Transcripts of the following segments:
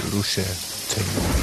سروش تیمور.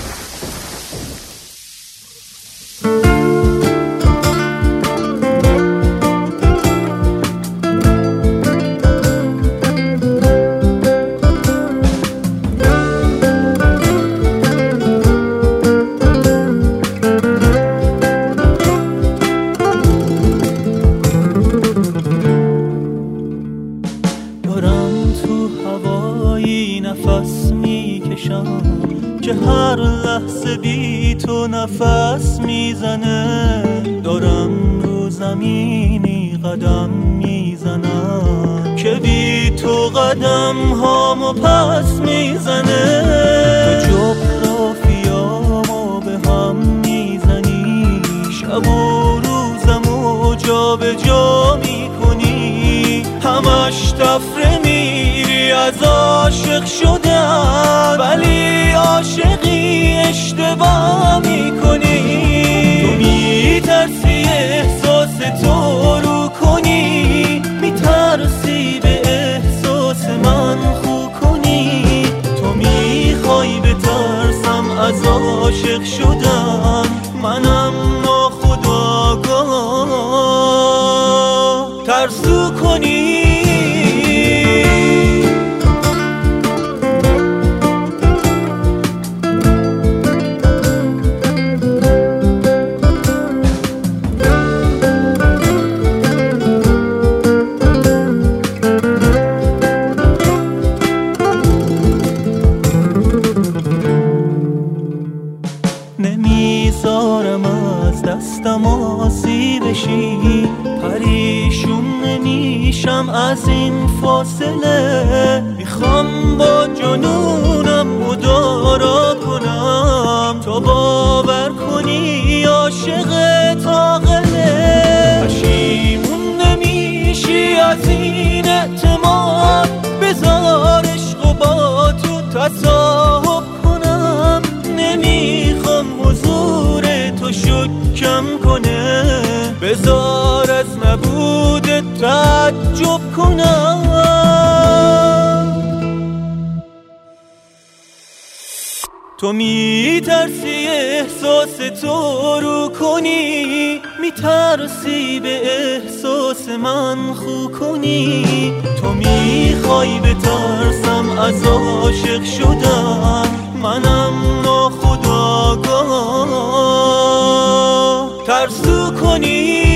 که هر لحظه بی تو نفس میزنه، دارم رو زمینی قدم میزنم که بی تو قدم هامو پس میزنه. تو جغرافیامو به هم میزنی، شب و روزمو جا به جا میکنی، همش تفره میری از عاشق شدن، ولی عاشقی اشتباه میکنی. تو میترسی احساس تو رو کنی، میترسی به احساس من خو کنی. تو میخوای بترسم از عاشق شدن، منم ناخودآگاه ترسو کنی. نمیذارم از دستم آسی بشی، پریشون نمیشم از این فاصله. میخوام با جنونم مدارا کنم، تا باور کنی عاشق عاقله. پشیمون نمیشی از این اعتماد، بذار عشق با تو تصاحب کنم. نمیخوام حضور تو شکم کنه، بذار از نبودت تعجب کنم. تو میترسی احساس تو رو کنی، میترسی به احساس من خو کنی. تو میخوای بترسم از عاشق شدن، منم ناخودآگاه ترسو کنی.